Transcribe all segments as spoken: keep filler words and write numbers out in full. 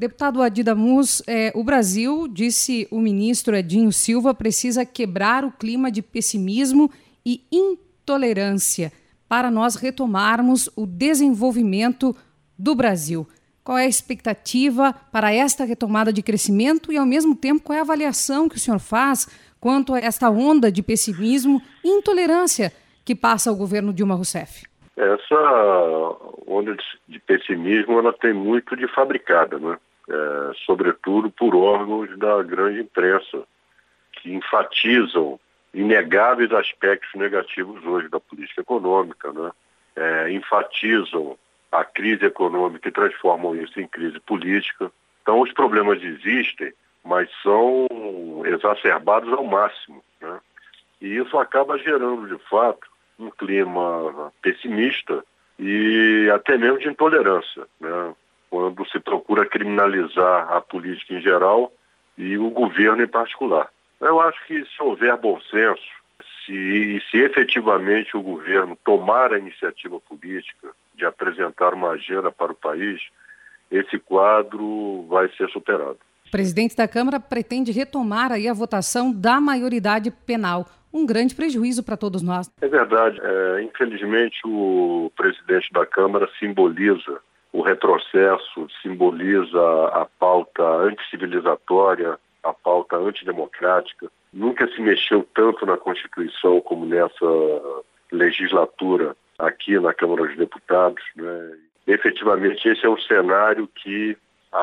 Deputado Adidamus, é, o Brasil, disse o ministro Edinho Silva, precisa quebrar o clima de pessimismo e intolerância para nós retomarmos o desenvolvimento do Brasil. Qual é a expectativa para esta retomada de crescimento e, ao mesmo tempo, qual é a avaliação que o senhor faz quanto a esta onda de pessimismo e intolerância que passa o governo Dilma Rousseff? Essa onda de pessimismo ela tem muito de fabricada, né? É, sobretudo por órgãos da grande imprensa, que enfatizam inegáveis aspectos negativos hoje da política econômica, né? É, enfatizam a crise econômica e transformam isso em crise política. Então os problemas existem, mas são exacerbados ao máximo, né? E isso acaba gerando, de fato, um clima pessimista e até mesmo de intolerância, né? Quando se procura criminalizar a política em geral e o governo em particular. Eu acho que se houver bom senso, se, se efetivamente o governo tomar a iniciativa política de apresentar uma agenda para o país, esse quadro vai ser superado. O presidente da Câmara pretende retomar aí a votação da maioridade penal. Um grande prejuízo para todos nós. É verdade. É, infelizmente, o presidente da Câmara simboliza o retrocesso, simboliza a pauta anticivilizatória, a pauta antidemocrática. Nunca se mexeu tanto na Constituição como nessa legislatura aqui na Câmara dos Deputados, né? Efetivamente, esse é um cenário que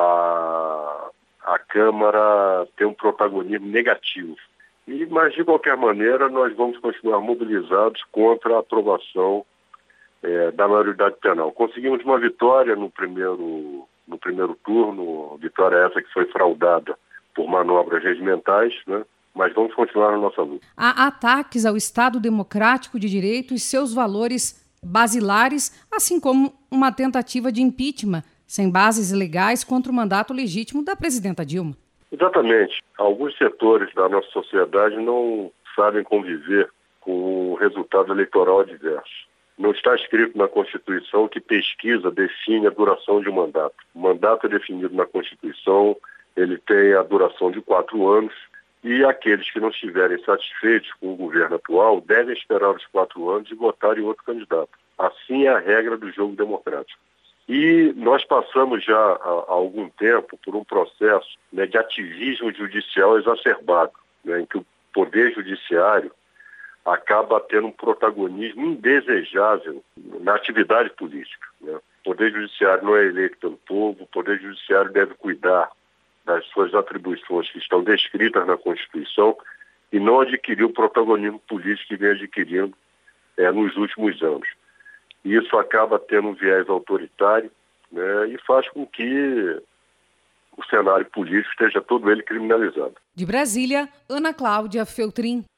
a, a Câmara tem um protagonismo negativo. E, mas, de qualquer maneira, nós vamos continuar mobilizados contra a aprovação é, da maioridade penal. Conseguimos uma vitória no primeiro, no primeiro turno, vitória essa que foi fraudada por manobras regimentais, né? Mas vamos continuar na nossa luta. Há ataques ao Estado Democrático de Direito e seus valores basilares, assim como uma tentativa de impeachment sem bases legais contra o mandato legítimo da presidenta Dilma. Exatamente. Alguns setores da nossa sociedade não sabem conviver com o resultado eleitoral adverso. Não está escrito na Constituição que pesquisa define a duração de um mandato. O mandato é definido na Constituição, ele tem a duração de quatro anos e aqueles que não estiverem satisfeitos com o governo atual devem esperar os quatro anos e votar em outro candidato. Assim é a regra do jogo democrático. E nós passamos já há algum tempo por um processo, né, de ativismo judicial exacerbado, né, em que o Poder Judiciário acaba tendo um protagonismo indesejável na atividade política, né? O Poder Judiciário não é eleito pelo povo, o Poder Judiciário deve cuidar das suas atribuições que estão descritas na Constituição e não adquirir o protagonismo político que vem adquirindo é, nos últimos anos. Isso acaba tendo um viés autoritário, né, e faz com que o cenário político esteja todo ele criminalizado. De Brasília, Ana Cláudia Feltrin.